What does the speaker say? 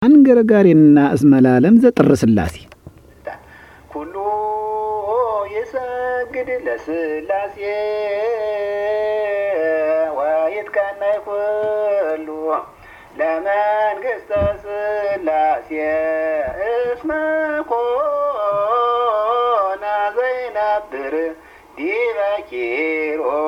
አንገረጋሪና እስመላለም ዘጥር ስላሴ ኩሉ ይሰግድ ለስላሴ ወይትቀናይ ኩሉ ለመንግሥተ ስላሴ እስመ ኮነ ዘይነብር ዲበ ኪሮስ